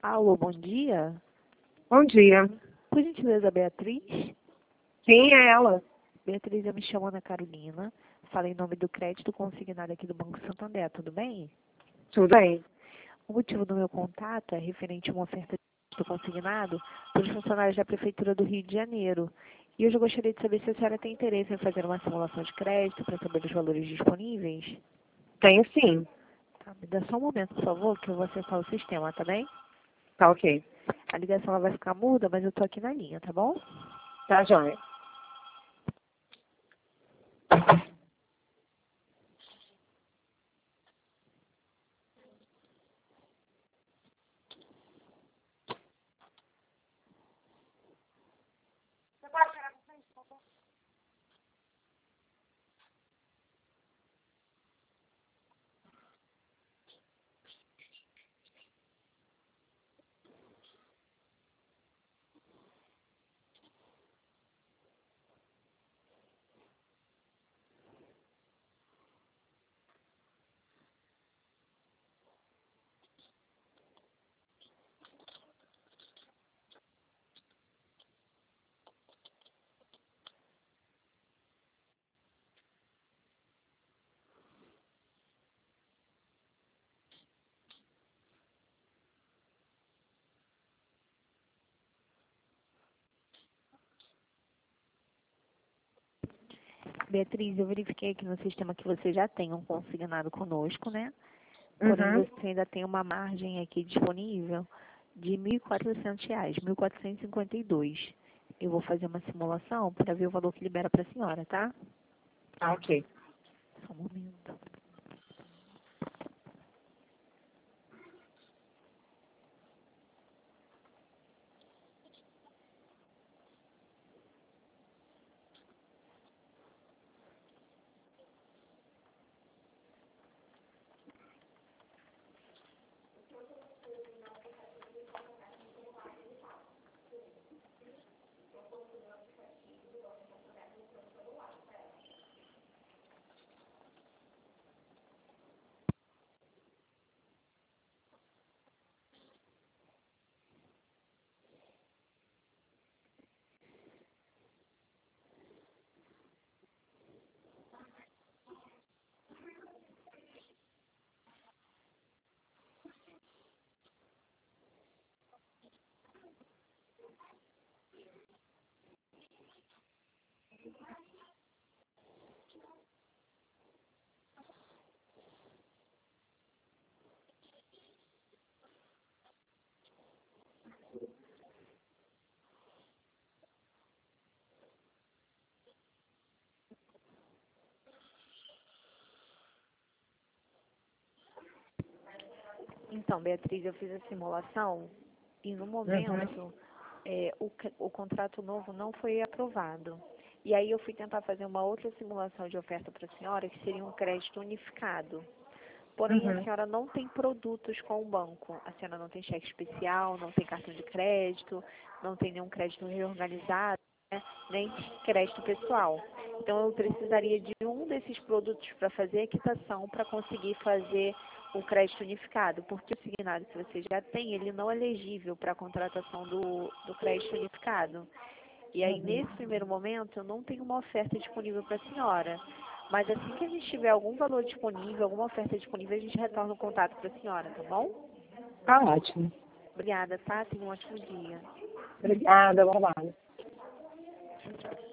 Alô, bom dia. Bom dia. Por gentileza, Beatriz? Sim, é ela. Beatriz, eu me chamo Ana Carolina. Falo em nome do crédito consignado aqui do Banco Santander, tudo bem? Tudo bem. O motivo do meu contato é referente a uma oferta de crédito consignado pelos funcionários da Prefeitura do Rio de Janeiro. E hoje eu gostaria de saber se a senhora tem interesse em fazer uma simulação de crédito para saber os valores disponíveis. Tenho sim. Tá, me dá só um momento, por favor, que eu vou acessar o sistema, tá bem? Tá ok. A ligação ela vai ficar muda, mas eu tô aqui na linha, tá bom? Tá joia. Beatriz, eu verifiquei aqui no sistema que você já tem um consignado conosco, né? Porém, Uhum. você ainda tem uma margem aqui disponível de R$ 1.400, 1.452. Eu vou fazer uma simulação para ver o valor que libera para a senhora, tá? Tá ok. Só um momento. Então, Beatriz, eu fiz a simulação e no Uhum. momento o contrato novo não foi aprovado. E aí eu fui tentar fazer uma outra simulação de oferta para a senhora, que seria um crédito unificado. Porém, a Uhum. senhora não tem produtos com o banco. A senhora não tem cheque especial, não tem cartão de crédito, não tem nenhum crédito reorganizado, né? Nem crédito pessoal. Então, eu precisaria de um desses produtos para fazer a quitação para conseguir fazer o crédito unificado, porque o signado que você já tem, ele não é elegível para a contratação do crédito unificado. E aí, nesse primeiro momento, eu não tenho uma oferta disponível para a senhora. Mas assim que a gente tiver algum valor disponível, alguma oferta disponível, a gente retorna o contato para a senhora, tá bom? Tá ótimo. Obrigada, tá? Tenha um ótimo dia. Obrigada, bom trabalho.